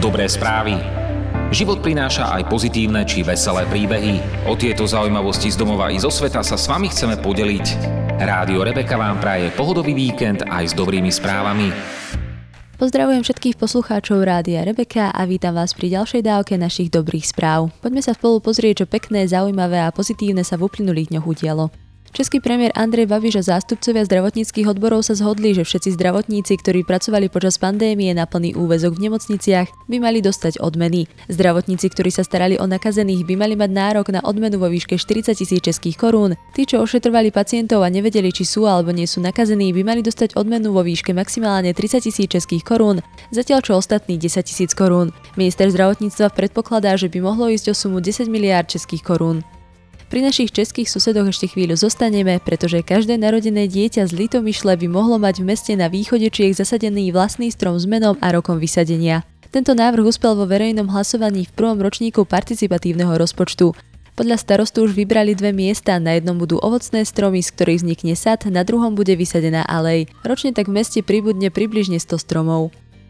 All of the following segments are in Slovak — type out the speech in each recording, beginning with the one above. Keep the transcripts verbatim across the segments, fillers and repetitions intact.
Dobré správy. Život prináša aj pozitívne či veselé príbehy. O tieto zaujímavosti z domova i zo sveta sa s vami chceme podeliť. Rádio Rebeka vám praje pohodový víkend aj s dobrými správami. Pozdravujem všetkých poslucháčov Rádia Rebeka a vítam vás pri ďalšej dávke našich dobrých správ. Poďme sa spolu pozrieť, čo pekné, zaujímavé a pozitívne sa v uplynulých dňoch udialo. Český premiér Andrej Babiš a zástupcovia zdravotníckych odborov sa zhodli, že všetci zdravotníci, ktorí pracovali počas pandémie na plný úväzok v nemocniciach, by mali dostať odmeny. Zdravotníci, ktorí sa starali o nakazených, by mali mať nárok na odmenu vo výške štyridsať tisíc českých korún. Tí, čo ošetrovali pacientov a nevedeli, či sú alebo nie sú nakazení, by mali dostať odmenu vo výške maximálne tridsať tisíc českých korún, zatiaľ čo ostatní desať tisíc korún. Minister zdravotníctva predpokladá, že by mohlo ísť o sumu desať miliárd českých korún. Pri našich českých susedoch ešte chvíľu zostaneme, pretože každé narodené dieťa z Litomyšle by mohlo mať v meste na východe Čiech zasadený vlastný strom s menom a rokom vysadenia. Tento návrh uspel vo verejnom hlasovaní v prvom ročníku participatívneho rozpočtu. Podľa starostu už vybrali dve miesta, na jednom budú ovocné stromy, z ktorých vznikne sad, na druhom bude vysadená alej. Ročne tak v meste pribudne približne sto stromov.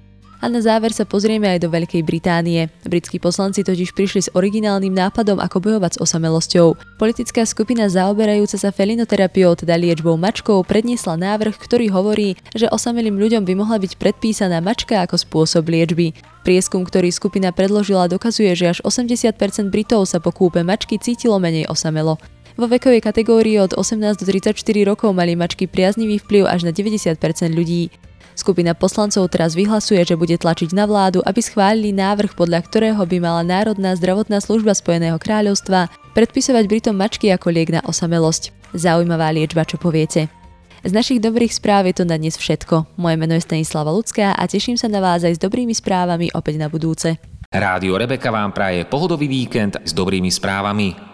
A na záver sa pozrieme aj do Veľkej Británie. Britskí poslanci totiž prišli s originálnym nápadom, ako bojovať s osamelosťou. Politická skupina zaoberajúca sa felinoterapiou, teda liečbou mačkou, predniesla návrh, ktorý hovorí, že osamelým ľuďom by mohla byť predpísaná mačka ako spôsob liečby. Prieskum, ktorý skupina predložila, dokazuje, že až osemdesiat percent Britov sa po kúpe mačky cítilo menej osamelo. Vo vekovej kategórii od osemnásť do tridsaťštyri rokov mali mačky priaznivý vplyv až na deväťdesiat percent ľudí. Skupina poslancov teraz vyhlasuje, že bude tlačiť na vládu, aby schválili návrh, podľa ktorého by mala Národná zdravotná služba Spojeného kráľovstva predpisovať Britom mačky ako liek na osamelosť. Zaujímavá liečba, čo poviete. Z našich dobrých správ je to na dnes všetko. Moje meno je Stanislava Lucká a teším sa na vás aj s dobrými správami opäť na budúce. Rádio Rebeka vám praje pohodový víkend s dobrými správami.